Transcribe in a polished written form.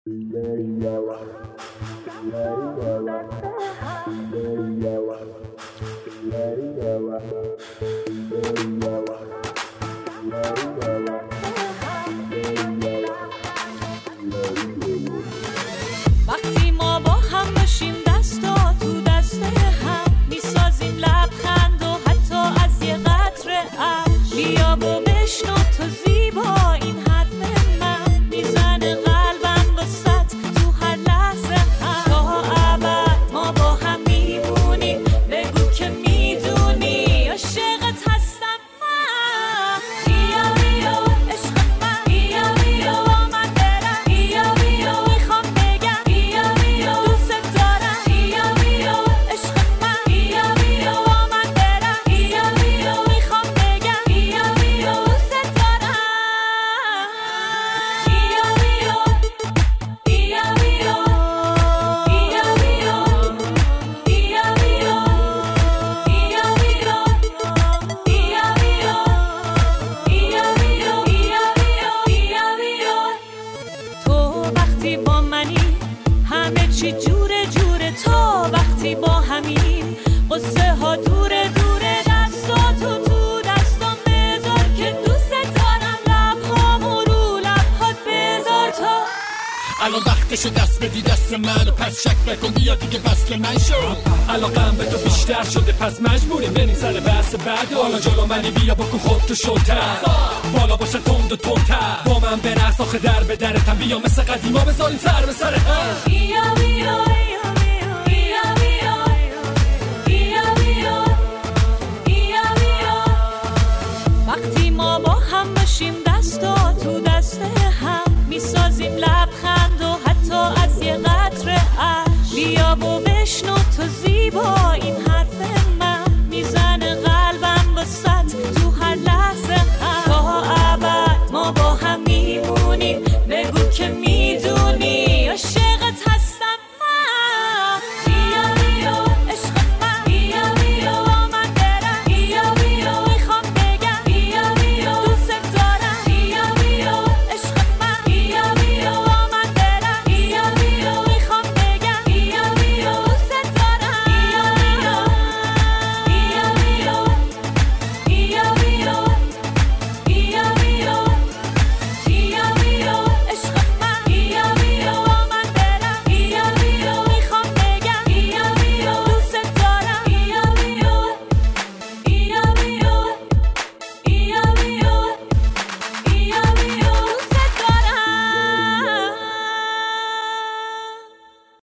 وقتی ما با هم باشیم دستا تو دست هم میسازیم لبخند و حتی از یه قطره اشک بیا و بشنو تو زیبا این حرف من میزنه قلبم واسط تو هر لحظه هم تا ابد ما با هم میمونیم بگو که میدونی عاشقت هستم من بیا بیا عشق من بیا بیا با من برم بیا بیا میخوام بگم بیا بیا دوست دارم بیا بیا عشق من بیا بیا با من برم بیا بیا میخوام بگم بیا بیا دوست دارم بیا بیا بیا بیا بیا بیا تو وقتی با منی همه چی جوره جوره تا وقتی با همین قصه ها دوره دوره دستاتو تو دستام بذار که دوست دارم لبهامو رو لبهات بذار تا الان وقتشو دست بدی دست منو پس شک نکن بیا دیگه وصل من شو علاقم به تو بیشتر شده پس مجبوریم بریم سر بحث بعد حالا جلو منی بیا بکن خودتو شلتر بالا باشه تند و تندتر با من برقص آخه در به درتم بیا مثل قدیما بذاریم سر به سر هم بیا بیا بیا